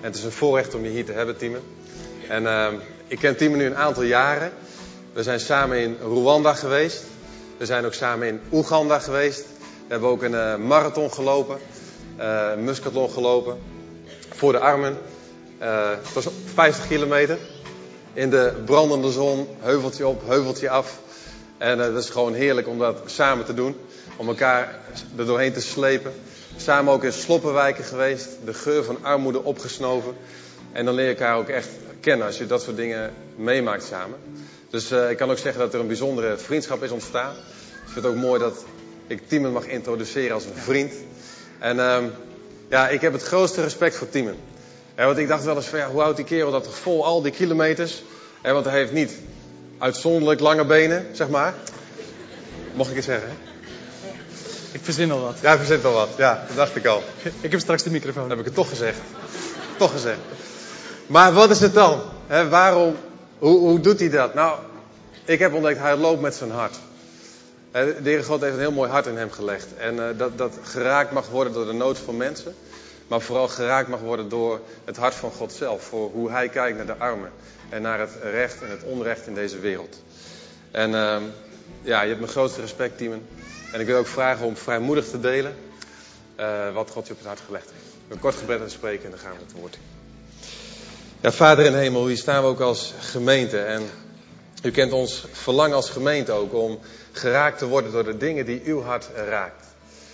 het is een voorrecht om je hier te hebben, Timen. En ik ken Timen nu een aantal jaren. We zijn samen in Rwanda geweest. We zijn ook samen in Oeganda geweest. We hebben ook een marathon gelopen. Een muskathlon gelopen. Voor de armen. Het was 50 kilometer. In de brandende zon. Heuveltje op, heuveltje af. En het is gewoon heerlijk om dat samen te doen. Om elkaar er doorheen te slepen. Samen ook in sloppenwijken geweest. De geur van armoede opgesnoven. En dan leer je elkaar ook echt kennen als je dat soort dingen meemaakt samen. Dus ik kan ook zeggen dat er een bijzondere vriendschap is ontstaan. Ik vind het ook mooi dat ik Timen mag introduceren als een vriend. En ik heb het grootste respect voor Timen. Want ik dacht wel eens van hoe houdt die kerel dat toch vol, al die kilometers. Want hij heeft niet uitzonderlijk lange benen, zeg maar. Mocht ik het zeggen, hè? Ik verzin al wat. Ja, ik verzin al wat. Ja, dat dacht ik al. Ik heb straks de microfoon. Dan heb ik het toch gezegd. Toch gezegd. Maar wat is het dan? Waarom? Hoe doet hij dat? Nou, ik heb ontdekt, hij loopt met zijn hart. De Heere God heeft een heel mooi hart in hem gelegd. En dat geraakt mag worden door de nood van mensen. Maar vooral geraakt mag worden door het hart van God zelf. Voor hoe hij kijkt naar de armen. En naar het recht en het onrecht in deze wereld. En je hebt mijn grootste respect, Timen. En ik wil ook vragen om vrijmoedig te delen wat God je op het hart gelegd heeft. Een kort gebed en spreken en dan gaan we het woord in. Ja, Vader in de hemel, hier staan we ook als gemeente. En u kent ons verlangen als gemeente ook om geraakt te worden door de dingen die uw hart raakt.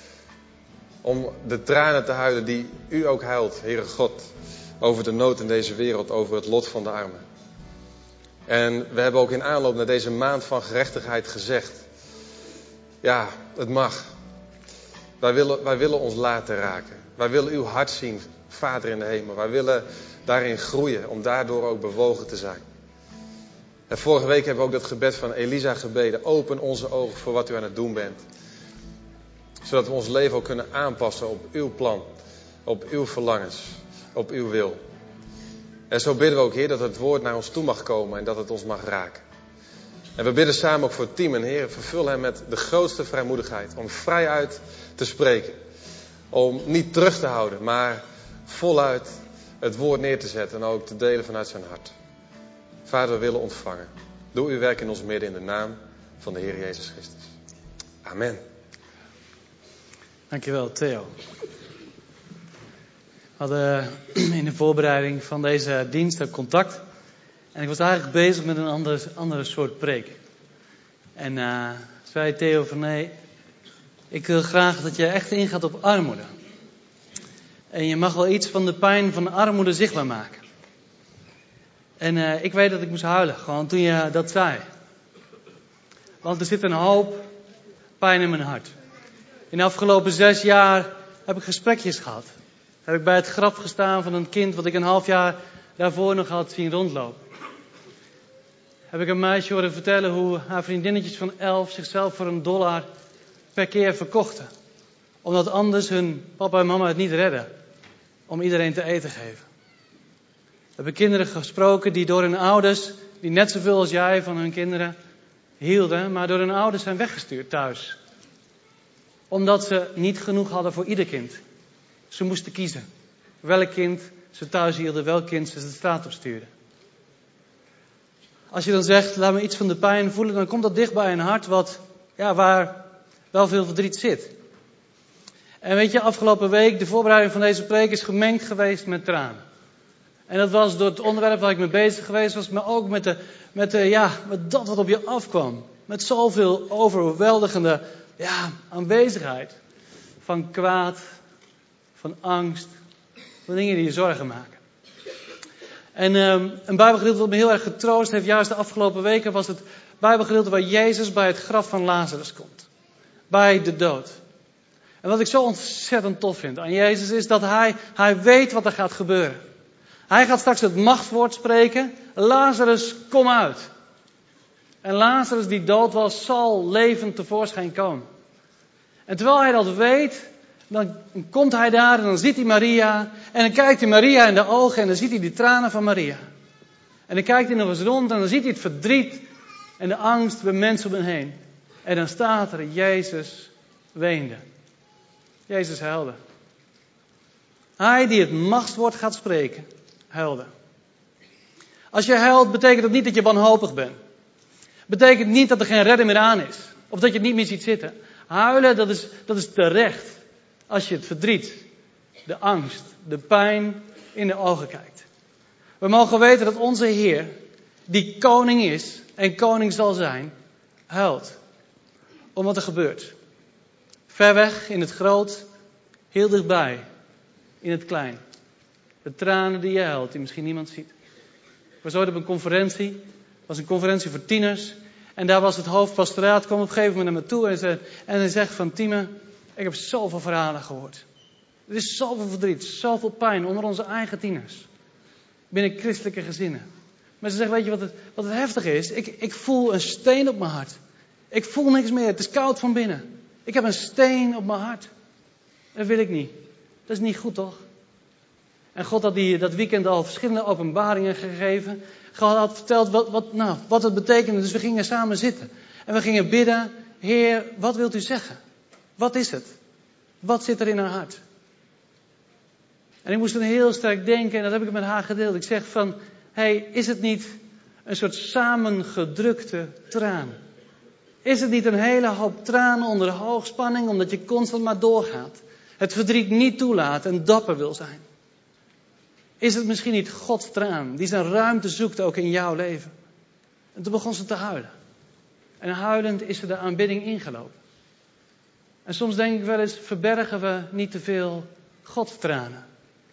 Om de tranen te huilen die u ook huilt, Heere God, over de nood in deze wereld, over het lot van de armen. En we hebben ook in aanloop naar deze maand van gerechtigheid gezegd, ja, het mag. Wij willen ons laten raken. Wij willen uw hart zien, Vader in de hemel. Wij willen daarin groeien, om daardoor ook bewogen te zijn. En vorige week hebben we ook dat gebed van Elisa gebeden. Open onze ogen voor wat u aan het doen bent. Zodat we ons leven ook kunnen aanpassen op uw plan. Op uw verlangens. Op uw wil. En zo bidden we ook, Heer, dat het woord naar ons toe mag komen en dat het ons mag raken. En we bidden samen ook voor Timen. Heer, vervul hem met de grootste vrijmoedigheid. Om vrijuit te spreken. Om niet terug te houden, maar voluit het woord neer te zetten. En ook te delen vanuit zijn hart. Vader, we willen ontvangen. Doe uw werk in ons midden in de naam van de Heer Jezus Christus. Amen. Dankjewel, Theo. We hadden in de voorbereiding van deze dienst een contact. En ik was eigenlijk bezig met een andere soort preek. En zei Theo van nee, ik wil graag dat je echt ingaat op armoede. En je mag wel iets van de pijn van de armoede zichtbaar maken. En ik weet dat ik moest huilen, gewoon toen je dat zei. Want er zit een hoop pijn in mijn hart. In de afgelopen 6 jaar heb ik gesprekjes gehad. Heb ik bij het graf gestaan van een kind wat ik een half jaar daarvoor nog had zien rondlopen. Heb ik een meisje horen vertellen hoe haar vriendinnetjes van 11 zichzelf voor $1 per keer verkochten. Omdat anders hun papa en mama het niet redden om iedereen te eten te geven. We hebben kinderen gesproken die door hun ouders, die net zoveel als jij van hun kinderen hielden, maar door hun ouders zijn weggestuurd thuis. Omdat ze niet genoeg hadden voor ieder kind. Ze moesten kiezen welk kind ze thuis hielden, welk kind ze de straat op stuurden. Als je dan zegt, laat me iets van de pijn voelen, dan komt dat dicht bij een hart waar wel veel verdriet zit. En weet je, afgelopen week, de voorbereiding van deze preek is gemengd geweest met tranen. En dat was door het onderwerp waar ik mee bezig geweest was, maar ook met dat wat op je afkwam. Met zoveel overweldigende aanwezigheid van kwaad, van angst, van dingen die je zorgen maken. En een Bijbelgedeelte dat me heel erg getroost heeft, juist de afgelopen weken, was het Bijbelgedeelte waar Jezus bij het graf van Lazarus komt. Bij de dood. En wat ik zo ontzettend tof vind aan Jezus is dat hij weet wat er gaat gebeuren. Hij gaat straks het machtswoord spreken. Lazarus, kom uit. En Lazarus die dood was, zal levend tevoorschijn komen. En terwijl hij dat weet, dan komt hij daar en dan ziet hij Maria. En dan kijkt hij Maria in de ogen en dan ziet hij die tranen van Maria. En dan kijkt hij nog eens rond en dan ziet hij het verdriet en de angst bij mensen om hem heen. En dan staat er, Jezus weende. Jezus huilde. Hij die het machtswoord gaat spreken, huilde. Als je huilt, betekent dat niet dat je wanhopig bent. Betekent niet dat er geen redder meer aan is. Of dat je het niet meer ziet zitten. Huilen, dat is terecht. Als je het verdriet, de angst, de pijn in de ogen kijkt. We mogen weten dat onze Heer, die koning is en koning zal zijn, huilt. Om wat er gebeurt. Ver weg, in het groot, heel dichtbij, in het klein. De tranen die je huilt, die misschien niemand ziet. Ik was ooit op een conferentie. Het was een conferentie voor tieners. En daar was het hoofdpastoraat, kwam op een gegeven moment naar me toe en hij zegt van Tieme, ik heb zoveel verhalen gehoord. Er is zoveel verdriet, zoveel pijn onder onze eigen tieners. Binnen christelijke gezinnen. Maar ze zegt, weet je wat het heftig is? Ik voel een steen op mijn hart. Ik voel niks meer, het is koud van binnen. Ik heb een steen op mijn hart. Dat wil ik niet. Dat is niet goed, toch? En God had dat weekend al verschillende openbaringen gegeven. God had verteld wat het betekende. Dus we gingen samen zitten. En we gingen bidden. Heer, wat wilt u zeggen? Wat is het? Wat zit er in haar hart? En ik moest toen heel sterk denken. En dat heb ik met haar gedeeld. Ik zeg van, is het niet een soort samengedrukte traan? Is het niet een hele hoop tranen onder de hoogspanning. Omdat je constant maar doorgaat. Het verdriet niet toelaat en dapper wil zijn. Is het misschien niet Gods traan die zijn ruimte zoekt ook in jouw leven? En toen begon ze te huilen. En huilend is ze de aanbidding ingelopen. En soms denk ik wel eens, verbergen we niet te veel Gods tranen.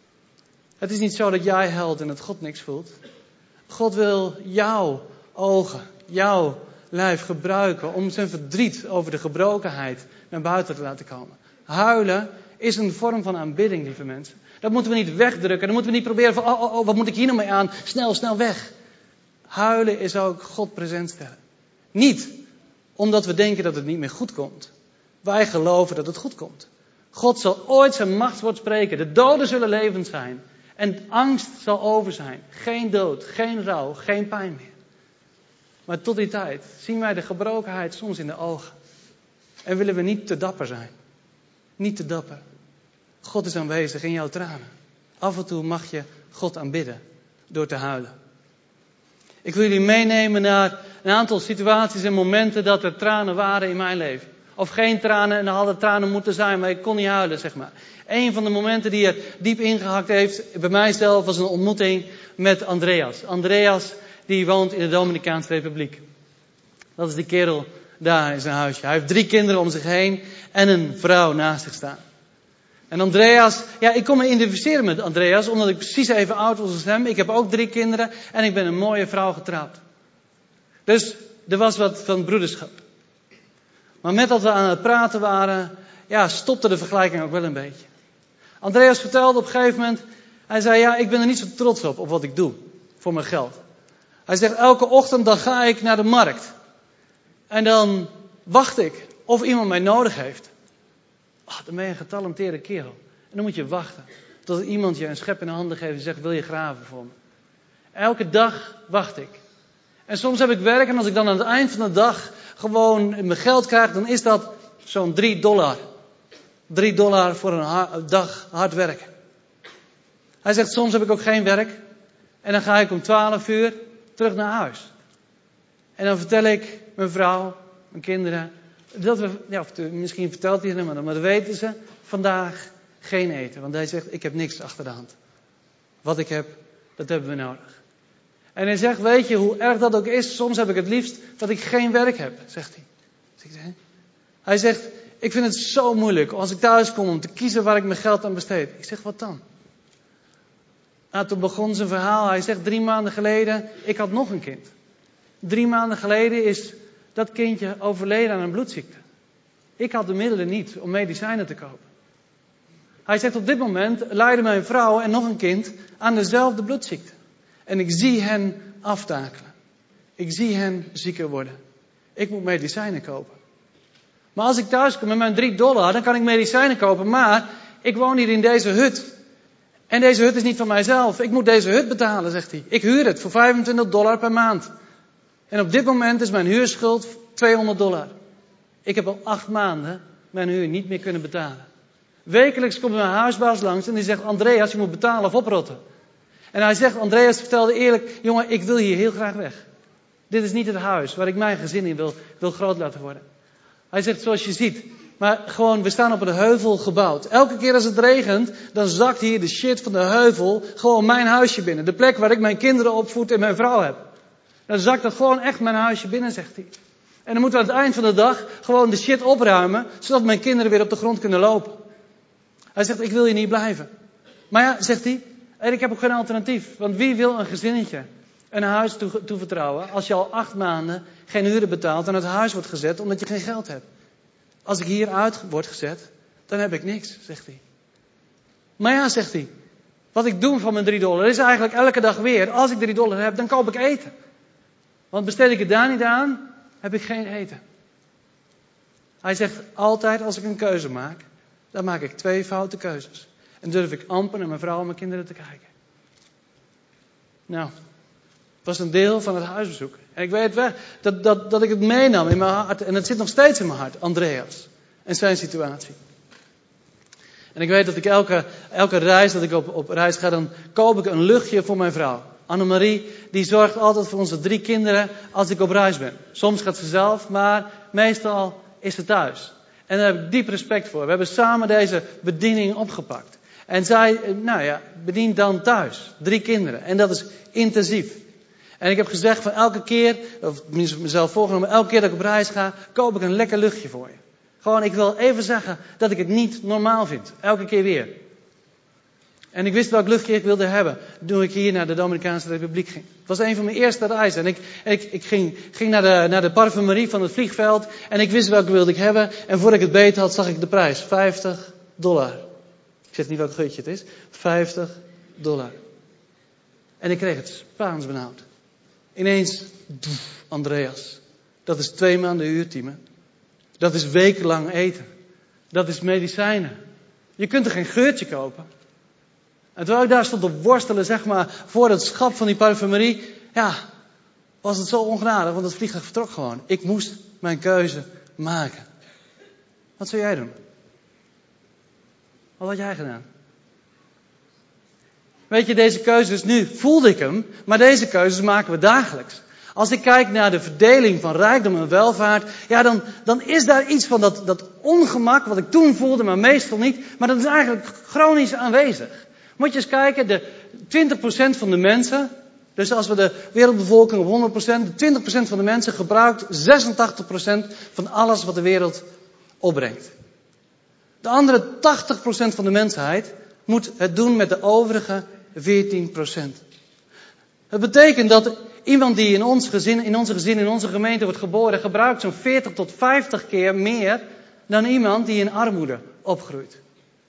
Het is niet zo dat jij huilt en dat God niks voelt. God wil jouw ogen, jouw lijf gebruiken om zijn verdriet over de gebrokenheid naar buiten te laten komen. Huilen is een vorm van aanbidding, lieve mensen. Dat moeten we niet wegdrukken. Dan moeten we niet proberen van, wat moet ik hier nou mee aan? Snel weg. Huilen is ook God present stellen. Niet omdat we denken dat het niet meer goed komt. Wij geloven dat het goed komt. God zal ooit zijn machtswoord spreken. De doden zullen levend zijn. En angst zal over zijn. Geen dood, geen rouw, geen pijn meer. Maar tot die tijd zien wij de gebrokenheid soms in de ogen. En willen we niet te dapper zijn. Niet te dapper. God is aanwezig in jouw tranen. Af en toe mag je God aanbidden door te huilen. Ik wil jullie meenemen naar een aantal situaties en momenten dat er tranen waren in mijn leven. Of geen tranen en er hadden tranen moeten zijn, maar ik kon niet huilen, zeg maar. Een van de momenten die er diep ingehakt heeft bij mijzelf was een ontmoeting met Andreas. Andreas die woont in de Dominicaanse Republiek. Dat is die kerel daar in zijn huisje. Hij heeft 3 kinderen om zich heen en een vrouw naast zich staan. En Andreas, ik kon me identificeren met Andreas, omdat ik precies even oud was als hem. Ik heb ook 3 kinderen en ik ben een mooie vrouw getrouwd. Dus er was wat van broederschap. Maar met dat we aan het praten waren, stopte de vergelijking ook wel een beetje. Andreas vertelde op een gegeven moment, hij zei, ik ben er niet zo trots op wat ik doe voor mijn geld. Hij zegt, elke ochtend dan ga ik naar de markt. En dan wacht ik of iemand mij nodig heeft. Dan ben je een getalenteerde kerel. En dan moet je wachten tot iemand je een schep in de handen geeft en zegt, wil je graven voor me? Elke dag wacht ik. En soms heb ik werk en als ik dan aan het eind van de dag gewoon mijn geld krijg, dan is dat zo'n $3. $3 voor een dag hard werken. Hij zegt, soms heb ik ook geen werk. En dan ga ik om 12 uur terug naar huis. En dan vertel ik mijn vrouw, mijn kinderen, dat we, misschien vertelt hij het maar dat weten ze, vandaag geen eten. Want hij zegt, ik heb niks achter de hand. Wat ik heb, dat hebben we nodig. En hij zegt, weet je hoe erg dat ook is? Soms heb ik het liefst dat ik geen werk heb, zegt hij. Hij zegt, ik vind het zo moeilijk als ik thuis kom om te kiezen waar ik mijn geld aan besteed. Ik zeg, wat dan? Toen begon zijn verhaal. Hij zegt, 3 maanden geleden, ik had nog een kind. 3 maanden geleden is dat kindje overleden aan een bloedziekte. Ik had de middelen niet om medicijnen te kopen. Hij zegt, op dit moment lijden mijn vrouw en nog een kind aan dezelfde bloedziekte. En ik zie hen aftakelen. Ik zie hen zieker worden. Ik moet medicijnen kopen. Maar als ik thuis kom met mijn $3, dan kan ik medicijnen kopen. Maar ik woon hier in deze hut. En deze hut is niet van mijzelf. Ik moet deze hut betalen, zegt hij. Ik huur het voor $25 per maand. En op dit moment is mijn huurschuld $200. Ik heb al 8 maanden mijn huur niet meer kunnen betalen. Wekelijks komt mijn huisbaas langs en die zegt, Andreas, je moet betalen of oprotten. En hij zegt, Andreas vertelde eerlijk, jongen, ik wil hier heel graag weg. Dit is niet het huis waar ik mijn gezin in wil groot laten worden. Hij zegt, zoals je ziet, maar gewoon, we staan op een heuvel gebouwd. Elke keer als het regent, dan zakt hier de shit van de heuvel gewoon mijn huisje binnen. De plek waar ik mijn kinderen opvoed en mijn vrouw heb. Dan zakt dat gewoon echt mijn huisje binnen, zegt hij. En dan moeten we aan het eind van de dag gewoon de shit opruimen, zodat mijn kinderen weer op de grond kunnen lopen. Hij zegt, ik wil hier niet blijven. Maar ja, zegt hij, en ik heb ook geen alternatief. Want wie wil een gezinnetje een huis toevertrouwen als je al 8 maanden geen huren betaalt en het huis wordt gezet omdat je geen geld hebt? Als ik hier uit word gezet, dan heb ik niks, zegt hij. Maar ja, zegt hij, wat ik doe van mijn $3 is eigenlijk elke dag weer, als ik $3 heb, dan koop ik eten. Want besteed ik het daar niet aan, heb ik geen eten. Hij zegt, altijd als ik een keuze maak, dan maak ik 2 foute keuzes. En durf ik amper naar mijn vrouw en mijn kinderen te kijken. Nou, het was een deel van het huisbezoek. En ik weet wel dat ik het meenam in mijn hart. En het zit nog steeds in mijn hart, Andreas. En zijn situatie. En ik weet dat ik elke reis dat ik op reis ga, dan koop ik een luchtje voor mijn vrouw. Annemarie, die zorgt altijd voor onze 3 kinderen als ik op reis ben. Soms gaat ze zelf, maar meestal is ze thuis. En daar heb ik diep respect voor. We hebben samen deze bediening opgepakt. En zij, bedient dan thuis. 3 kinderen. En dat is intensief. En ik heb gezegd van elke keer, of mezelf voorgenomen, elke keer dat ik op reis ga, koop ik een lekker luchtje voor je. Gewoon, ik wil even zeggen dat ik het niet normaal vind. Elke keer weer. En ik wist welk luchtje ik wilde hebben toen ik hier naar de Dominicaanse Republiek ging. Het was een van mijn eerste reizen. En ik ging naar de parfumerie van het vliegveld. En ik wist welke wilde ik hebben. En voordat ik het beet had, zag ik de prijs. $50. Ik zeg niet welk geurtje het is. $50. En ik kreeg het Spaans benauwd. Ineens, Andreas. Dat is 2 maanden huurtiemen. Dat is wekenlang eten. Dat is medicijnen. Je kunt er geen geurtje kopen. En terwijl ik daar stond te worstelen, zeg maar, voor het schap van die parfumerie, ja, was het zo ongenadig, want het vliegtuig vertrok gewoon. Ik moest mijn keuze maken. Wat zou jij doen? Wat had jij gedaan? Weet je, deze keuzes, nu voelde ik hem, maar deze keuzes maken we dagelijks. Als ik kijk naar de verdeling van rijkdom en welvaart, ja, dan is daar iets van dat ongemak, wat ik toen voelde, maar meestal niet, maar dat is eigenlijk chronisch aanwezig. Moet je eens kijken, de 20% van de mensen, dus als we de wereldbevolking op 100%, de 20% van de mensen gebruikt 86% van alles wat de wereld opbrengt. De andere 80% van de mensheid moet het doen met de overige 14%. Het betekent dat iemand die in onze gezin, in onze gemeente wordt geboren, gebruikt zo'n 40 tot 50 keer meer dan iemand die in armoede opgroeit.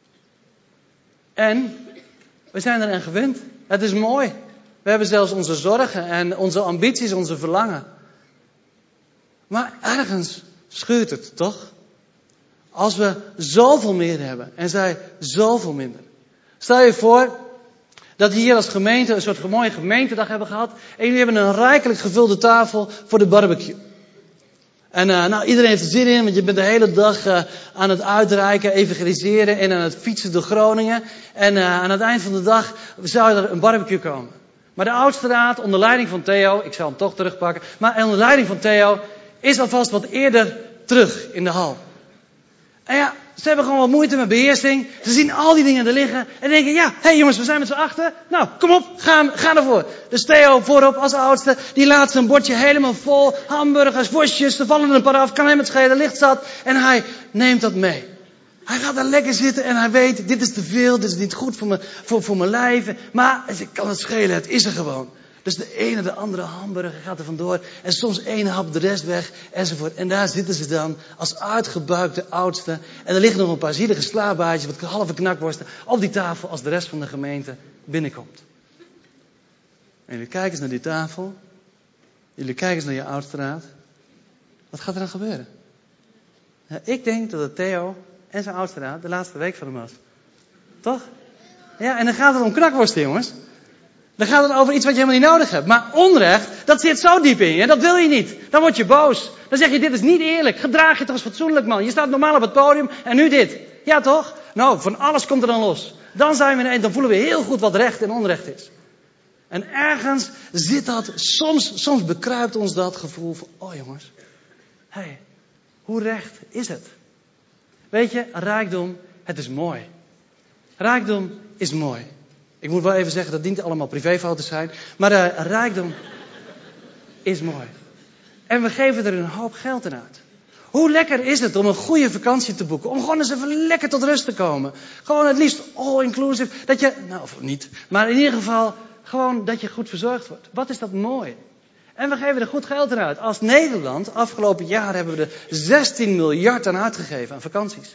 En we zijn eraan gewend. Het is mooi. We hebben zelfs onze zorgen en onze ambities, onze verlangen. Maar ergens schuurt het, toch? Als we zoveel meer hebben en zij zoveel minder. Stel je voor dat we hier als gemeente een soort mooie gemeentedag hebben gehad. En jullie hebben een rijkelijk gevulde tafel voor de barbecue. En iedereen heeft er zin in, want je bent de hele dag aan het uitreiken, evangeliseren en aan het fietsen door Groningen. En aan het eind van de dag zou er een barbecue komen. Maar de oudste raad, onder leiding van Theo, ik zal hem toch terugpakken, maar onder leiding van Theo is alvast wat eerder terug in de hal. En ja, ze hebben gewoon wat moeite met beheersing. Ze zien al die dingen er liggen en denken, ja, hé jongens, we zijn met z'n achten. Nou, kom op, ga ervoor. Dus Theo voorop als oudste, die laat zijn bordje helemaal vol. Hamburgers, worstjes, er vallen er een paar af, kan hem het schelen, licht zat. En hij neemt dat mee. Hij gaat daar lekker zitten en hij weet, dit is te veel, dit is niet goed voor mijn lijf. Maar ik kan het schelen, het is er gewoon. Dus de ene de andere hamburger gaat er vandoor. En soms 1 hap de rest weg. Enzovoort. En daar zitten ze dan als uitgebuikte oudsten. En er liggen nog een paar zielige slaapbaardjes, wat halve knakworsten, op die tafel als de rest van de gemeente binnenkomt. En jullie kijken eens naar die tafel. Jullie kijken eens naar je oudste raad. Wat gaat er dan gebeuren? Ja, ik denk dat het Theo en zijn oudste raad de laatste week van hem was. Toch? Ja, en dan gaat het om knakworsten, jongens. Dan gaat het over iets wat je helemaal niet nodig hebt. Maar onrecht, dat zit zo diep in je. Dat wil je niet. Dan word je boos. Dan zeg je, dit is niet eerlijk. Gedraag je toch eens fatsoenlijk, man. Je staat normaal op het podium en nu dit. Ja, toch? Nou, van alles komt er dan los. Dan zijn we ineens, dan voelen we heel goed wat recht en onrecht is. En ergens zit dat, soms bekruipt ons dat gevoel van, oh jongens, hoe recht is het? Weet je, rijkdom, het is mooi. Rijkdom is mooi. Ik moet wel even zeggen, dat dient allemaal privéfoto's zijn. Maar rijkdom is mooi. En we geven er een hoop geld aan uit. Hoe lekker is het om een goede vakantie te boeken? Om gewoon eens even lekker tot rust te komen. Gewoon het liefst all-inclusive. Dat je, nou of niet, maar in ieder geval gewoon dat je goed verzorgd wordt. Wat is dat mooi. En we geven er goed geld aan uit. Als Nederland, afgelopen jaar hebben we er 16 miljard aan uitgegeven aan vakanties.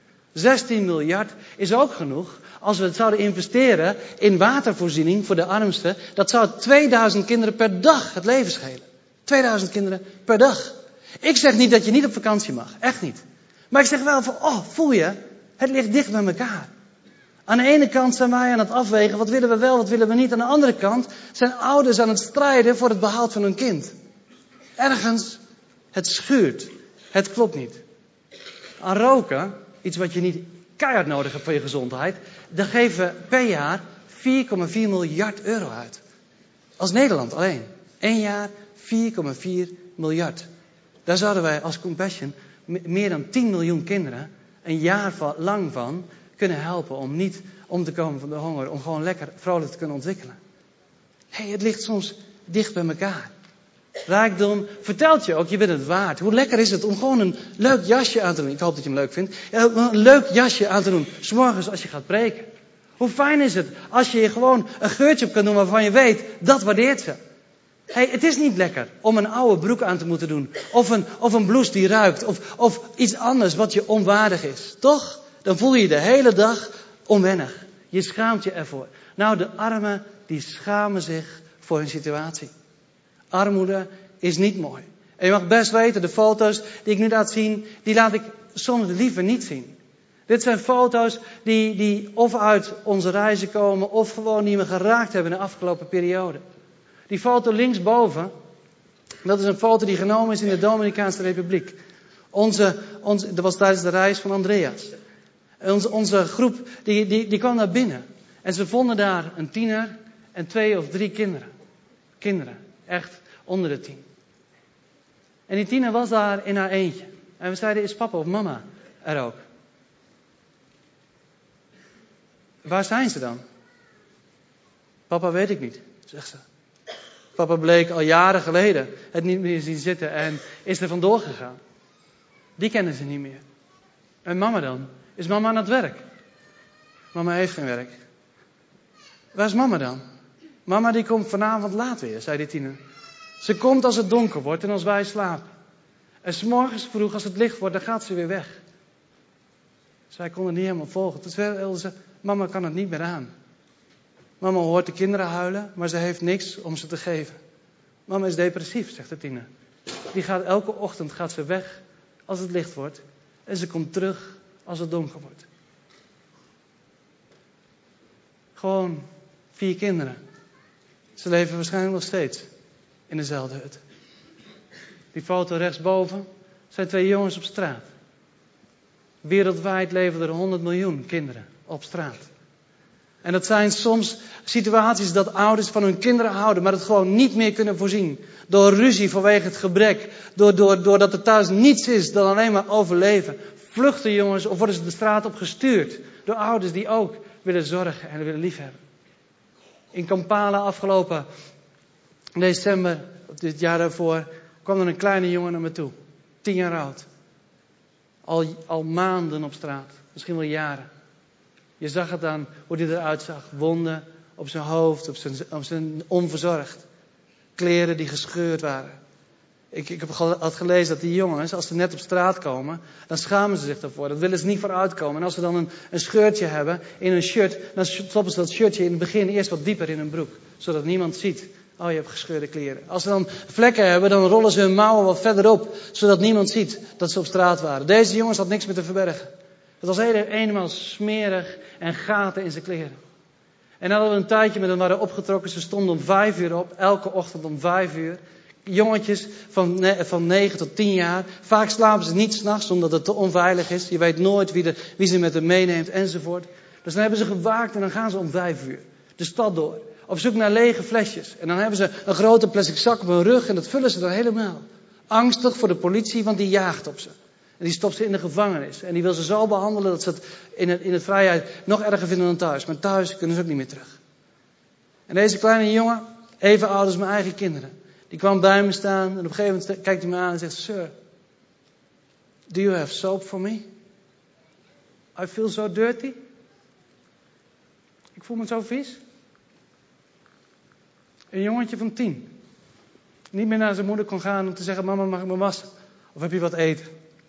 16 miljard is ook genoeg als we het zouden investeren in watervoorziening voor de armsten. Dat zou 2000 kinderen per dag het leven schelen. 2000 kinderen per dag. Ik zeg niet dat je niet op vakantie mag. Echt niet. Maar ik zeg wel van, voel je, het ligt dicht bij elkaar. Aan de ene kant zijn wij aan het afwegen, wat willen we wel, wat willen we niet. Aan de andere kant zijn ouders aan het strijden voor het behoud van hun kind. Ergens, het schuurt. Het klopt niet. Aan roken, iets wat je niet keihard nodig hebt voor je gezondheid, daar geven we per jaar 4,4 miljard euro uit. Als Nederland alleen. 1 jaar 4,4 miljard. Daar zouden wij als Compassion meer dan 10 miljoen kinderen een jaar lang van kunnen helpen om niet om te komen van de honger. Om gewoon lekker vrolijk te kunnen ontwikkelen. Het ligt soms dicht bij elkaar. Rijkdom vertelt je ook, je bent het waard. Hoe lekker is het om gewoon een leuk jasje aan te doen. Ik hoop dat je hem leuk vindt. Een leuk jasje aan te doen, 's morgens als je gaat preken. Hoe fijn is het als je gewoon een geurtje op kan doen waarvan je weet, dat waardeert ze. Het is niet lekker om een oude broek aan te moeten doen. Of een blouse die ruikt. Of iets anders wat je onwaardig is. Toch? Dan voel je je de hele dag onwennig. Je schaamt je ervoor. Nou, de armen die schamen zich voor hun situatie. Armoede is niet mooi. En je mag best weten, de foto's die ik nu laat zien, die laat ik soms liever niet zien. Dit zijn foto's die of uit onze reizen komen, of gewoon die me geraakt hebben in de afgelopen periode. Die foto linksboven, dat is een foto die genomen is in de Dominicaanse Republiek. Dat was tijdens de reis van Andreas. Onze groep, die kwam daar binnen. En ze vonden daar een tiener en 2 of 3 kinderen. Kinderen, echt onder de 10. En die tiener was daar in haar eentje. En we zeiden, is papa of mama er ook? Waar zijn ze dan? Papa weet ik niet, zegt ze. Papa bleek al jaren geleden het niet meer zien zitten en is er vandoor gegaan. Die kennen ze niet meer. En mama dan? Is mama aan het werk? Mama heeft geen werk. Waar is mama dan? Mama die komt vanavond laat weer, zei die tiener. Ze komt als het donker wordt en als wij slapen. En 's morgens vroeg als het licht wordt, dan gaat ze weer weg. Zij kon het niet helemaal volgen. Toen wilde ze, mama kan het niet meer aan. Mama hoort de kinderen huilen, maar ze heeft niks om ze te geven. Mama is depressief, zegt de tiener. Die gaat elke ochtend weg als het licht wordt. En ze komt terug als het donker wordt. Gewoon 4 kinderen. Ze leven waarschijnlijk nog steeds in dezelfde hut. Die foto rechtsboven zijn 2 jongens op straat. Wereldwijd leven er 100 miljoen kinderen op straat. En dat zijn soms situaties dat ouders van hun kinderen houden, maar het gewoon niet meer kunnen voorzien. Door ruzie vanwege het gebrek. Doordat er thuis niets is dan alleen maar overleven. Vluchten jongens of worden ze de straat op gestuurd. Door ouders die ook willen zorgen en willen liefhebben. In Kampala afgelopen december, dit jaar daarvoor, kwam er een kleine jongen naar me toe. 10 jaar oud. Al maanden op straat. Misschien wel jaren. Je zag het aan hoe hij eruit zag. Wonden op zijn hoofd, op zijn onverzorgd. Kleren die gescheurd waren. Ik had gelezen dat die jongens, als ze net op straat komen, dan schamen ze zich daarvoor. Dat willen ze niet vooruitkomen. En als ze dan een scheurtje hebben in hun shirt, dan stoppen ze dat shirtje in het begin eerst wat dieper in hun broek. Zodat niemand ziet, oh je hebt gescheurde kleren. Als ze dan vlekken hebben, dan rollen ze hun mouwen wat verder op. Zodat niemand ziet dat ze op straat waren. Deze jongens had niks meer te verbergen. Het was helemaal smerig en gaten in zijn kleren. En nadat we een tijdje met hem waren opgetrokken, ze stonden om 5 uur op, elke ochtend om 5 uur. jongetjes van 9 tot 10 jaar. Vaak slapen ze niet 's nachts omdat het te onveilig is. Je weet nooit wie ze met hem meeneemt enzovoort. Dus dan hebben ze gewaakt en dan gaan ze om 5 uur de stad door. Op zoek naar lege flesjes. En dan hebben ze een grote plastic zak op hun rug en dat vullen ze dan helemaal. Angstig voor de politie, want die jaagt op ze. En die stopt ze in de gevangenis. En die wil ze zo behandelen dat ze het in het vrijheid nog erger vinden dan thuis. Maar thuis kunnen ze ook niet meer terug. En deze kleine jongen, even oud als mijn eigen kinderen. Die kwam bij me staan en op een gegeven moment kijkt hij me aan en zegt: Sir, do you have soap for me? I feel so dirty. Ik voel me zo vies. Een jongetje van 10. Niet meer naar zijn moeder kon gaan om te zeggen: mama, mag ik me wassen? Of heb je wat eten?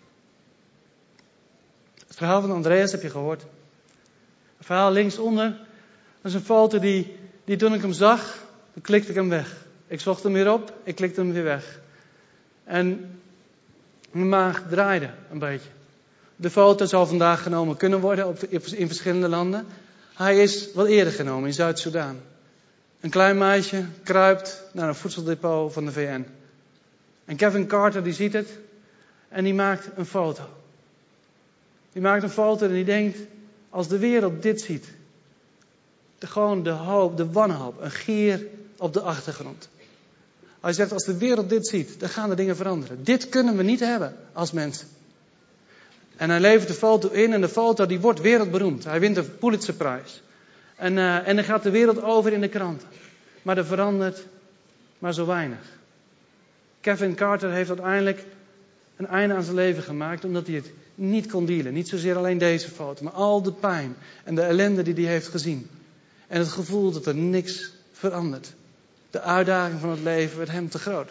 Het verhaal van Andreas heb je gehoord. Het verhaal linksonder. Dat is een foto die toen ik hem zag, dan klikte ik hem weg. Ik zocht hem weer op, ik klikte hem weer weg. En mijn maag draaide een beetje. De foto zou vandaag genomen kunnen worden in verschillende landen. Hij is wat eerder genomen in Zuid-Soedan. Een klein meisje kruipt naar een voedseldepot van de VN. En Kevin Carter die ziet het en die maakt een foto. Die maakt een foto en die denkt: als de wereld dit ziet, gewoon de hoop, de wanhoop, een gier op de achtergrond. Hij zegt: als de wereld dit ziet, dan gaan de dingen veranderen. Dit kunnen we niet hebben als mensen. En hij levert de foto in en de foto die wordt wereldberoemd. Hij wint de Pulitzerprijs. En dan gaat de wereld over in de kranten. Maar er verandert maar zo weinig. Kevin Carter heeft uiteindelijk een einde aan zijn leven gemaakt omdat hij het niet kon dealen. Niet zozeer alleen deze foto, maar al de pijn en de ellende die hij heeft gezien. En het gevoel dat er niks verandert. De uitdaging van het leven werd hem te groot.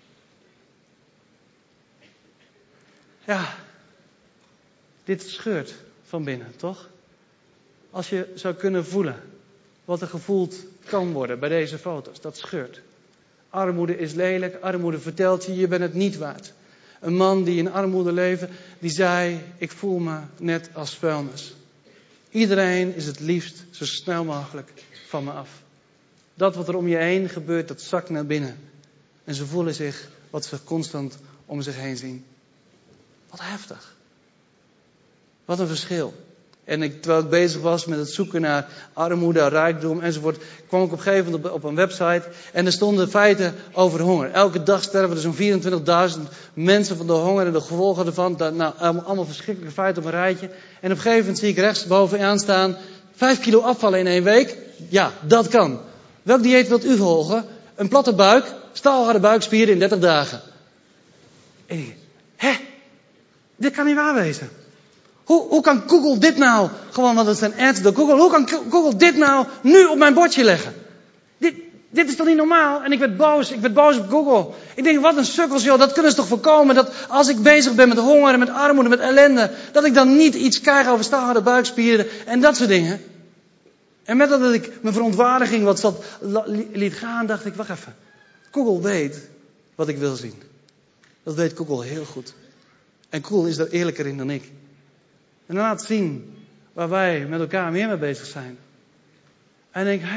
Ja, dit scheurt van binnen, toch? Als je zou kunnen voelen wat er gevoeld kan worden bij deze foto's, dat scheurt. Armoede is lelijk, armoede vertelt je, je bent het niet waard. Een man die in armoede leefde, die zei: ik voel me net als vuilnis. Iedereen is het liefst zo snel mogelijk van me af. Dat wat er om je heen gebeurt, dat zakt naar binnen. En ze voelen zich wat ze constant om zich heen zien. Wat heftig. Wat een verschil. En terwijl ik bezig was met het zoeken naar armoede, rijkdom enzovoort, kwam ik op een gegeven moment op een website en er stonden feiten over honger. Elke dag sterven er zo'n 24.000 mensen van de honger en de gevolgen ervan. Allemaal verschrikkelijke feiten op een rijtje. En op een gegeven moment zie ik rechts bovenaan staan: 5 kilo afvallen in 1 week. Ja, dat kan. Welk dieet wilt u volgen? Een platte buik, staalharde buikspieren in 30 dagen. En ik denk: dit kan niet waar wezen. Hoe kan Google dit nou, gewoon want het zijn ads door Google, hoe kan Google dit nou nu op mijn bordje leggen? Dit is toch niet normaal? En ik werd boos op Google. Ik denk: wat een sukkels joh, dat kunnen ze toch voorkomen? Dat als ik bezig ben met honger en met armoede, met ellende, dat ik dan niet iets krijg over staalharde buikspieren en dat soort dingen. En met dat ik mijn verontwaardiging wat liet gaan, dacht ik: wacht even. Google weet wat ik wil zien. Dat weet Google heel goed. En Google is daar eerlijker in dan ik. En dan laat zien waar wij met elkaar meer mee bezig zijn. En ik denk: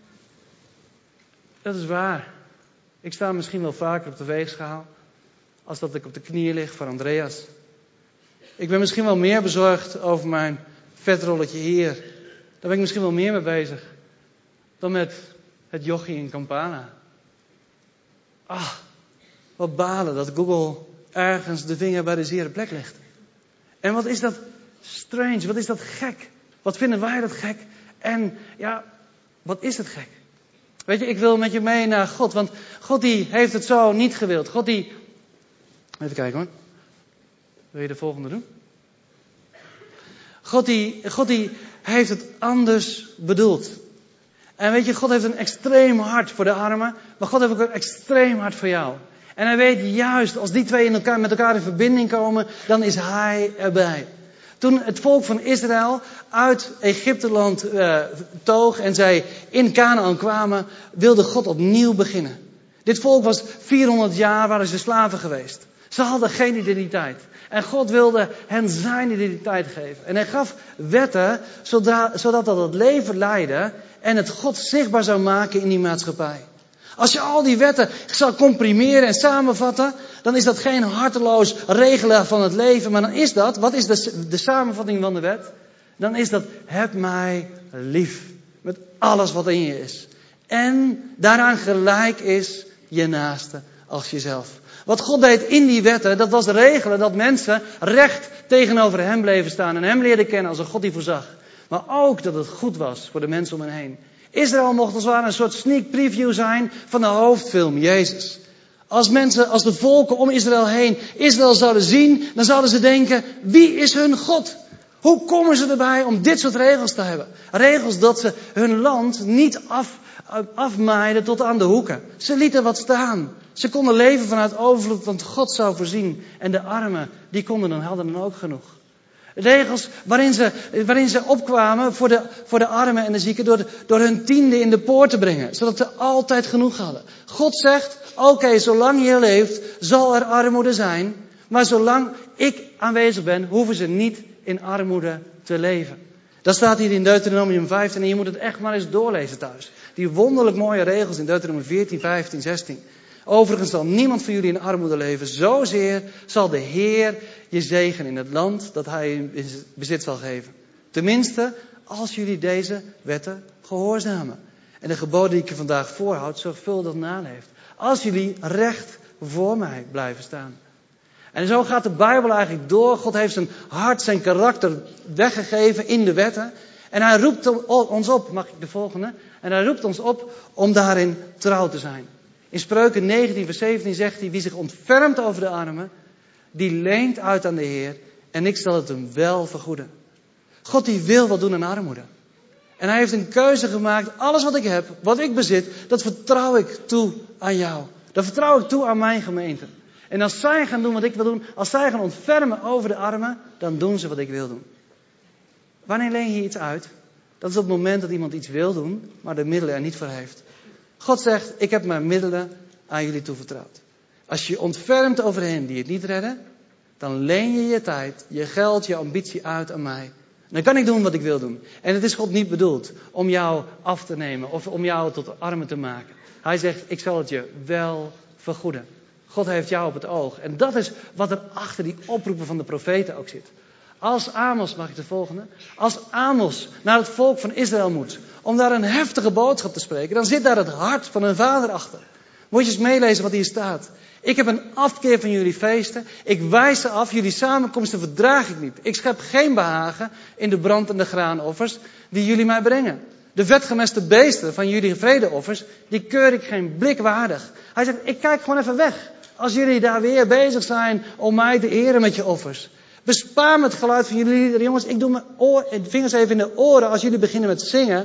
dat is waar. Ik sta misschien wel vaker op de weegschaal als dat ik op de knieën lig voor Andreas. Ik ben misschien wel meer bezorgd over mijn vetrolletje hier. Daar ben ik misschien wel meer mee bezig dan met het jochie in Campana. Wat balen dat Google ergens de vinger bij de zere plek legt. En wat is dat strange, wat is dat gek. Wat vinden wij dat gek. En ja, wat is het gek. Weet je, ik wil met je mee naar God. Want God die heeft het zo niet gewild. God die... Even kijken hoor. Wil je de volgende doen? God die heeft het anders bedoeld. En weet je, God heeft een extreem hart voor de armen. Maar God heeft ook een extreem hart voor jou. En hij weet juist, als die twee met elkaar in verbinding komen, dan is hij erbij. Toen het volk van Israël uit Egypteland toog en zij in Kanaan kwamen, wilde God opnieuw beginnen. Dit volk was 400 jaar, waren ze slaven geweest. Ze hadden geen identiteit. En God wilde hen zijn identiteit geven. En hij gaf wetten, zodat dat het leven leidde en het God zichtbaar zou maken in die maatschappij. Als je al die wetten zou comprimeren en samenvatten, dan is dat geen harteloos regelen van het leven. Maar dan is dat, wat is de samenvatting van de wet? Dan is dat, heb mij lief. Met alles wat in je is. En daaraan gelijk is je naaste als jezelf. Wat God deed in die wetten, dat was regelen dat mensen recht tegenover hem bleven staan. En hem leerden kennen als een God die voorzag. Maar ook dat het goed was voor de mensen om hen heen. Israël mocht als het ware een soort sneak preview zijn van de hoofdfilm, Jezus. Als de volken om Israël heen Israël zouden zien, dan zouden ze denken, wie is hun God? Hoe komen ze erbij om dit soort regels te hebben? Regels dat ze hun land niet afmaaiden tot aan de hoeken. Ze lieten wat staan. Ze konden leven vanuit overvloed, want God zou voorzien. En de armen, die hadden dan ook genoeg. Regels waarin ze opkwamen voor de armen en de zieken door hun tiende in de poort te brengen. Zodat ze altijd genoeg hadden. God zegt, oké, zolang je leeft zal er armoede zijn. Maar zolang ik aanwezig ben, hoeven ze niet in armoede te leven. Dat staat hier in Deuteronomium 15 en je moet het echt maar eens doorlezen thuis. Die wonderlijk mooie regels in Deuteronomium 14, 15, 16. Overigens zal niemand van jullie in armoede leven. Zozeer zal de Heer je zegenen in het land dat hij in bezit zal geven. Tenminste, als jullie deze wetten gehoorzamen. En de geboden die ik je vandaag voorhoud, zorgvuldig naleeft. Als jullie recht voor mij blijven staan. En zo gaat de Bijbel eigenlijk door. God heeft zijn hart, zijn karakter weggegeven in de wetten. En hij roept ons op, mag ik de volgende? En hij roept ons op om daarin trouw te zijn. In Spreuken 19 vers 17 zegt hij, wie zich ontfermt over de armen, die leent uit aan de Heer en ik zal het hem wel vergoeden. God die wil wat doen aan armoede. En hij heeft een keuze gemaakt, alles wat ik heb, wat ik bezit, dat vertrouw ik toe aan jou. Dat vertrouw ik toe aan mijn gemeente. En als zij gaan doen wat ik wil doen, als zij gaan ontfermen over de armen, dan doen ze wat ik wil doen. Wanneer leen je iets uit? Dat is op het moment dat iemand iets wil doen, maar de middelen er niet voor heeft. God zegt, ik heb mijn middelen aan jullie toevertrouwd. Als je ontfermt over hen die het niet redden, dan leen je je tijd, je geld, je ambitie uit aan mij. Dan kan ik doen wat ik wil doen. En het is God niet bedoeld om jou af te nemen of om jou tot armen te maken. Hij zegt, ik zal het je wel vergoeden. God heeft jou op het oog. En dat is wat er achter die oproepen van de profeten ook zit. Als Amos, mag ik de volgende? Als Amos naar het volk van Israël moet, om daar een heftige boodschap te spreken, dan zit daar het hart van hun vader achter. Moet je eens meelezen wat hier staat. Ik heb een afkeer van jullie feesten. Ik wijs ze af. Jullie samenkomsten verdraag ik niet. Ik schep geen behagen in de brand- en de graanoffers die jullie mij brengen. De vetgemeste beesten van jullie vredeoffers, die keur ik geen blik waardig. Hij zegt, ik kijk gewoon even weg. Als jullie daar weer bezig zijn om mij te eren met je offers. Bespaar me het geluid van jullie liederen. Jongens, ik doe mijn vingers even in de oren als jullie beginnen met zingen.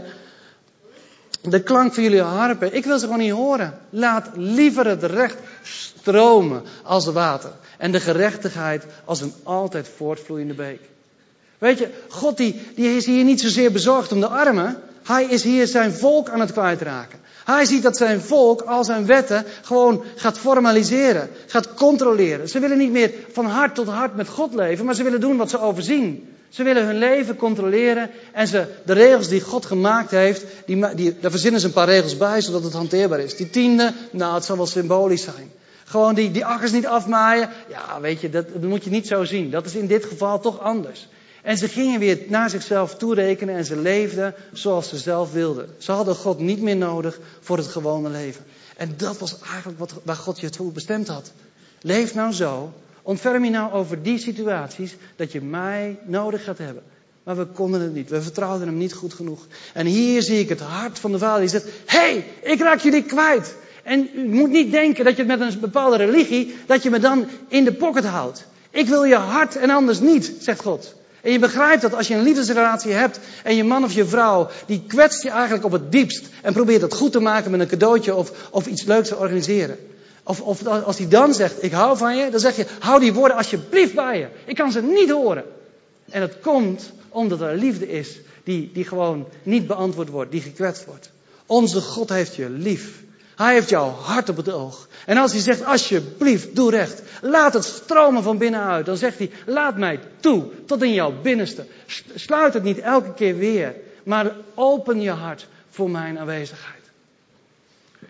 De klank van jullie harpen. Ik wil ze gewoon niet horen. Laat liever het recht stromen als water. En de gerechtigheid als een altijd voortvloeiende beek. Weet je, God die is hier niet zozeer bezorgd om de armen. Hij is hier zijn volk aan het kwijtraken. Hij ziet dat zijn volk al zijn wetten gewoon gaat formaliseren. Gaat controleren. Ze willen niet meer van hart tot hart met God leven. Maar ze willen doen wat ze overzien. Ze willen hun leven controleren. En de regels die God gemaakt heeft. Daar verzinnen ze een paar regels bij. Zodat het hanteerbaar is. Die tiende, nou het zal wel symbolisch zijn. Gewoon die akkers niet afmaaien. Ja weet je, dat moet je niet zo zien. Dat is in dit geval toch anders. En ze gingen weer naar zichzelf toerekenen en ze leefden zoals ze zelf wilden. Ze hadden God niet meer nodig voor het gewone leven. En dat was eigenlijk waar God je toe bestemd had. Leef nou zo, ontferm je nou over die situaties dat je mij nodig gaat hebben. Maar we konden het niet, we vertrouwden hem niet goed genoeg. En hier zie ik het hart van de Vader die zegt, hey, ik raak jullie kwijt. En u moet niet denken dat je het met een bepaalde religie, dat je me dan in de pocket houdt. Ik wil je hart en anders niet, zegt God. En je begrijpt dat als je een liefdesrelatie hebt en je man of je vrouw, die kwetst je eigenlijk op het diepst en probeert het goed te maken met een cadeautje of iets leuks te organiseren. Of als hij dan zegt, ik hou van je, dan zeg je, hou die woorden alsjeblieft bij je. Ik kan ze niet horen. En dat komt omdat er liefde is die gewoon niet beantwoord wordt, die gekwetst wordt. Onze God heeft je lief. Hij heeft jouw hart op het oog. En als hij zegt, alsjeblieft, doe recht. Laat het stromen van binnenuit. Dan zegt hij, laat mij toe, tot in jouw binnenste. Sluit het niet elke keer weer. Maar open je hart voor mijn aanwezigheid.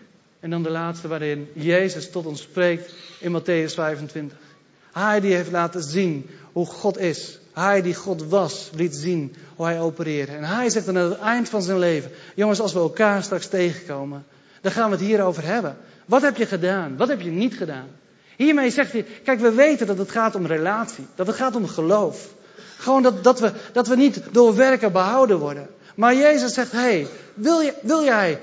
En dan de laatste waarin Jezus tot ons spreekt in Matthäus 25. Hij die heeft laten zien hoe God is. Hij die God was, liet zien hoe hij opereerde. En hij zegt dan aan het eind van zijn leven: jongens, als we elkaar straks tegenkomen, dan gaan we het hierover hebben. Wat heb je gedaan? Wat heb je niet gedaan? Hiermee zegt hij, kijk, we weten dat het gaat om relatie. Dat het gaat om geloof. Gewoon dat we niet door werken behouden worden. Maar Jezus zegt, hey, wil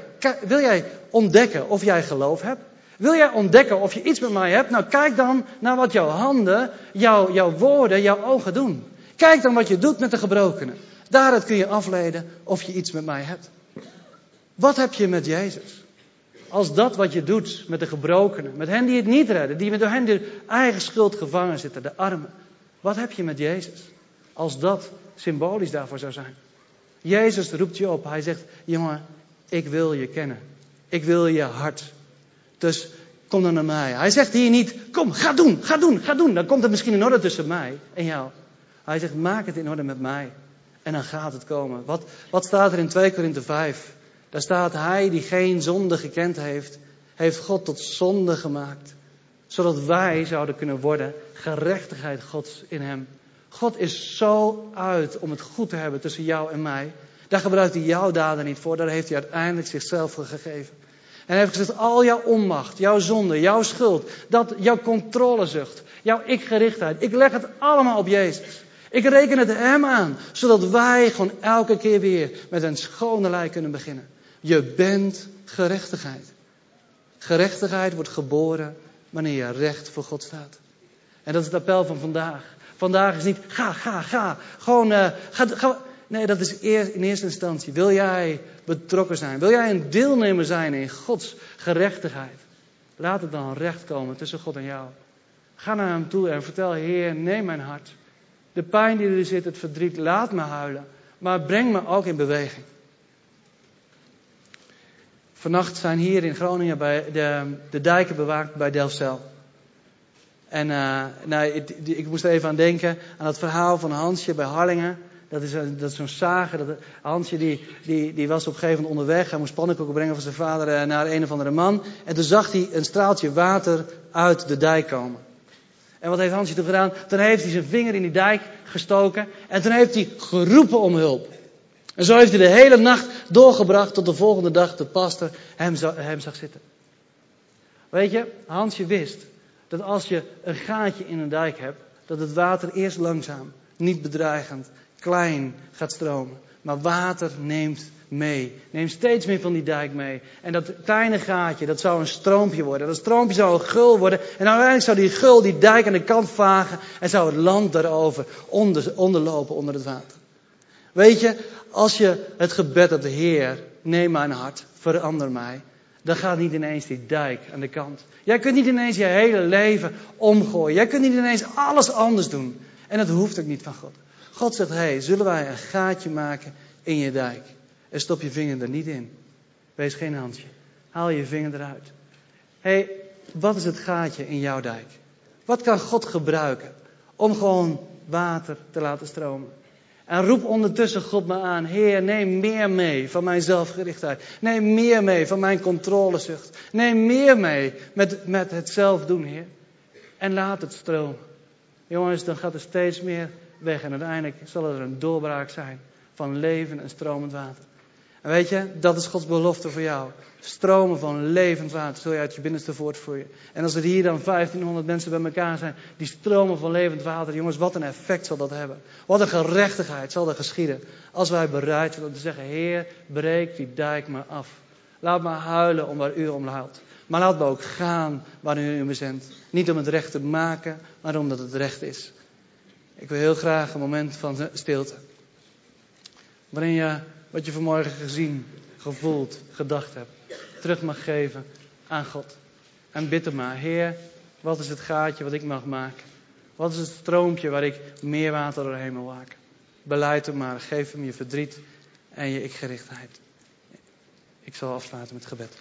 jij ontdekken of jij geloof hebt? Wil jij ontdekken of je iets met mij hebt? Nou, kijk dan naar wat jouw handen, jouw woorden, jouw ogen doen. Kijk dan wat je doet met de gebrokenen. Daaruit kun je afleiden of je iets met mij hebt. Wat heb je met Jezus? Als dat wat je doet met de gebrokenen, met hen die het niet redden, die door hen de eigen schuld gevangen zitten, de armen. Wat heb je met Jezus? Als dat symbolisch daarvoor zou zijn. Jezus roept je op. Hij zegt, jongen, ik wil je kennen. Ik wil je hart. Dus kom dan naar mij. Hij zegt hier niet, kom, ga doen. Dan komt het misschien in orde tussen mij en jou. Hij zegt, maak het in orde met mij. En dan gaat het komen. Wat staat er in 2 Korinthe 5? Daar staat, hij die geen zonde gekend heeft, heeft God tot zonde gemaakt. Zodat wij zouden kunnen worden gerechtigheid Gods in hem. God is zo uit om het goed te hebben tussen jou en mij. Daar gebruikt hij jouw daden niet voor. Daar heeft hij uiteindelijk zichzelf voor gegeven. En hij heeft gezegd, al jouw onmacht, jouw zonde, jouw schuld, jouw controlezucht, jouw ikgerichtheid. Ik leg het allemaal op Jezus. Ik reken het hem aan. Zodat wij gewoon elke keer weer met een schone lei kunnen beginnen. Je bent gerechtigheid. Gerechtigheid wordt geboren wanneer je recht voor God staat. En dat is het appel van vandaag. Vandaag is niet ga. Gewoon ga. Nee, dat is in eerste instantie. Wil jij betrokken zijn? Wil jij een deelnemer zijn in Gods gerechtigheid? Laat het dan recht komen tussen God en jou. Ga naar hem toe en vertel, Heer, neem mijn hart. De pijn die er zit, het verdriet, laat me huilen. Maar breng me ook in beweging. Vannacht zijn hier in Groningen bij de dijken bewaakt bij Delfzijl. En ik moest er even aan denken, aan het verhaal van Hansje bij Harlingen. Dat is zo'n zager. Hansje die was op een gegeven moment onderweg. Hij moest pannenkoeken brengen van zijn vader naar een of andere man. En toen zag hij een straaltje water uit de dijk komen. En wat heeft Hansje toen gedaan? Toen heeft hij zijn vinger in die dijk gestoken. En toen heeft hij geroepen om hulp. En zo heeft hij de hele nacht doorgebracht tot de volgende dag de pastor hem zag zitten. Weet je, Hansje wist dat als je een gaatje in een dijk hebt, dat het water eerst langzaam, niet bedreigend, klein gaat stromen. Maar water neemt mee. Neemt steeds meer van die dijk mee. En dat kleine gaatje, dat zou een stroompje worden. Dat stroompje zou een gul worden. En uiteindelijk zou die gul die dijk aan de kant vagen. En zou het land daarover onderlopen onder het water. Weet je, als je het gebed hebt, Heer, neem mijn hart, verander mij. Dan gaat niet ineens die dijk aan de kant. Jij kunt niet ineens je hele leven omgooien. Jij kunt niet ineens alles anders doen. En dat hoeft ook niet van God. God zegt, hey, zullen wij een gaatje maken in je dijk? En stop je vinger er niet in. Wees geen Hansje. Haal je vinger eruit. Hey, wat is het gaatje in jouw dijk? Wat kan God gebruiken om gewoon water te laten stromen? En roep ondertussen God me aan. Heer, neem meer mee van mijn zelfgerichtheid. Neem meer mee van mijn controlezucht. Neem meer mee met het zelf doen, Heer. En laat het stromen. Jongens, dan gaat er steeds meer weg. En uiteindelijk zal er een doorbraak zijn van leven en stromend water. En weet je, dat is Gods belofte voor jou. Stromen van levend water zul je uit je binnenste voortvloeien. En als er hier dan 1500 mensen bij elkaar zijn die stromen van levend water. Jongens, wat een effect zal dat hebben. Wat een gerechtigheid zal er geschieden. Als wij bereid zijn om te zeggen, Heer, breek die dijk maar af. Laat me huilen om waar u om huilt. Maar laat me ook gaan waar u me zendt. Niet om het recht te maken, maar omdat het recht is. Ik wil heel graag een moment van stilte. Waarin je wat je vanmorgen gezien, gevoeld, gedacht hebt, terug mag geven aan God. En bid hem maar, Heer, wat is het gaatje wat ik mag maken? Wat is het stroompje waar ik meer water doorheen wil maken? Beleid hem maar, geef hem je verdriet en je ikgerichtheid. Ik zal afsluiten met gebed.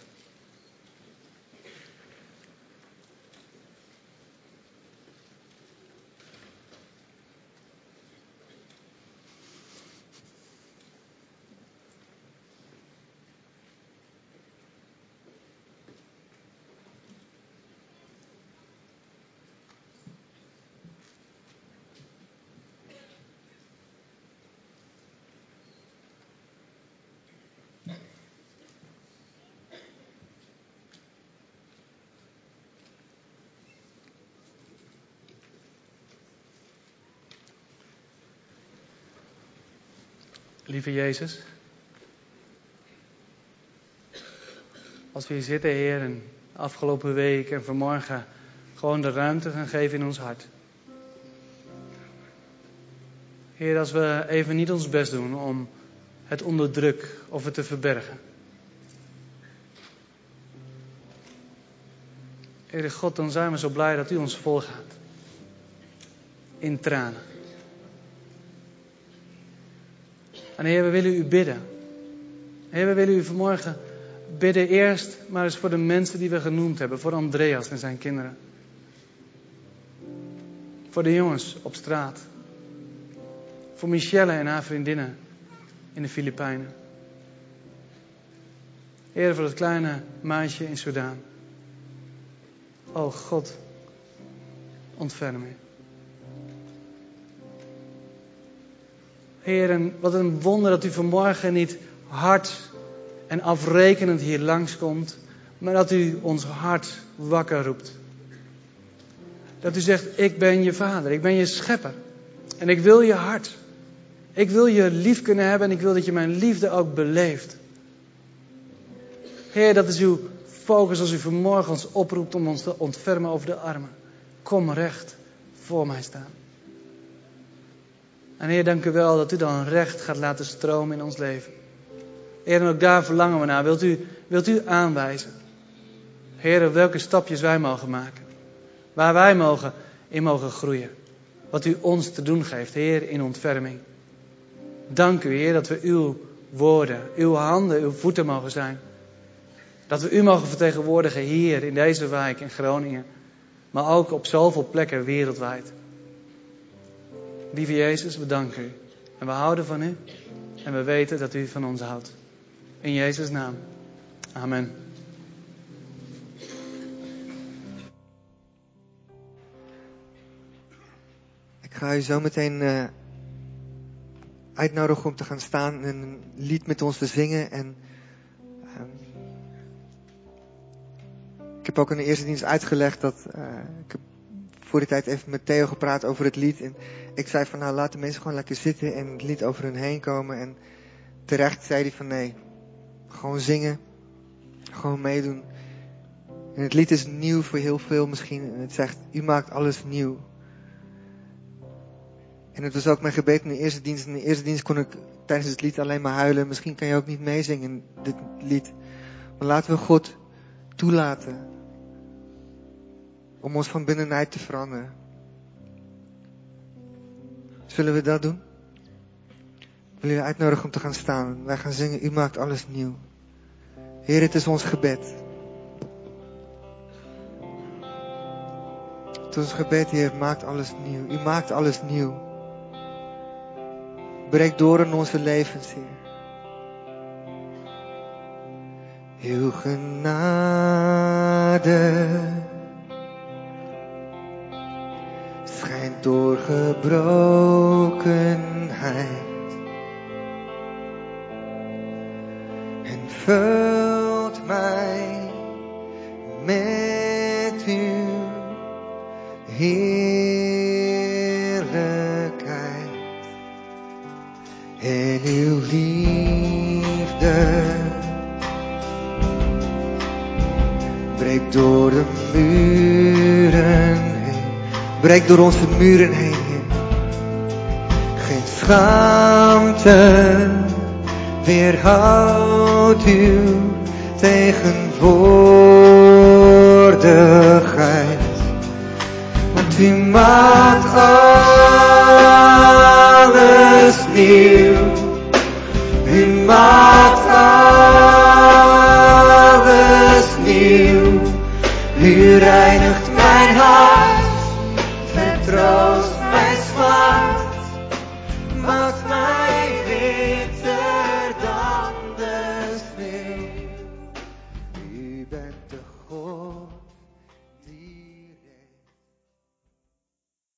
Lieve Jezus, als we hier zitten, Heer, en afgelopen week en vanmorgen gewoon de ruimte gaan geven in ons hart. Heer, als we even niet ons best doen om het onder druk of het te verbergen. Heer God, dan zijn we zo blij dat u ons volgaat. In tranen. En Heer, we willen u bidden. Heer, we willen u vanmorgen bidden eerst maar eens voor de mensen die we genoemd hebben. Voor Andreas en zijn kinderen. Voor de jongens op straat. Voor Michelle en haar vriendinnen in de Filipijnen. Heer, voor het kleine meisje in Sudan. O God, ontferm u. Heer, en wat een wonder dat u vanmorgen niet hard en afrekenend hier langskomt, maar dat u ons hart wakker roept. Dat u zegt, ik ben je vader, ik ben je schepper. En ik wil je hart. Ik wil je lief kunnen hebben en ik wil dat je mijn liefde ook beleeft. Heer, dat is uw focus als u vanmorgen ons oproept om ons te ontfermen over de armen. Kom recht voor mij staan. En Heer, dank u wel dat u dan recht gaat laten stromen in ons leven. Heer, en ook daar verlangen we naar. Wilt u aanwijzen? Heer, welke stapjes wij mogen maken. Waar wij in mogen groeien. Wat u ons te doen geeft, Heer, in ontferming. Dank u, Heer, dat we uw woorden, uw handen, uw voeten mogen zijn. Dat we u mogen vertegenwoordigen hier in deze wijk in Groningen. Maar ook op zoveel plekken wereldwijd. Lieve Jezus, we danken u. En we houden van u. En we weten dat u van ons houdt. In Jezus' naam. Amen. Ik ga u zo meteen uitnodigen om te gaan staan en een lied met ons te zingen. En ik heb ook in de eerste dienst uitgelegd dat ik heb voor die tijd even met Theo gepraat over het lied. En ik zei van laat de mensen gewoon lekker zitten en het lied over hun heen komen. En terecht zei hij van nee, gewoon zingen, gewoon meedoen. En het lied is nieuw voor heel veel misschien. En het zegt, u maakt alles nieuw. En het was ook mijn gebed in de eerste dienst. In de eerste dienst kon ik tijdens het lied alleen maar huilen. Misschien kan je ook niet meezingen in dit lied. Maar laten we God toelaten om ons van binnenuit te veranderen. Zullen we dat doen? Ik wil jullie uitnodigen om te gaan staan. Wij gaan zingen, u maakt alles nieuw. Heer, het is ons gebed. Het is ons gebed, Heer, maakt alles nieuw. U maakt alles nieuw. Breek door in onze levens, Heer. Uw genade schijnt door gebrokenheid en vult mij met uw heerlijkheid en uw liefde. Breek door de muren heen. Breek door onze muren heen, Heer. Geen schaamte weerhoudt uw tegenwoordigheid. Want u maakt alles nieuw. U maakt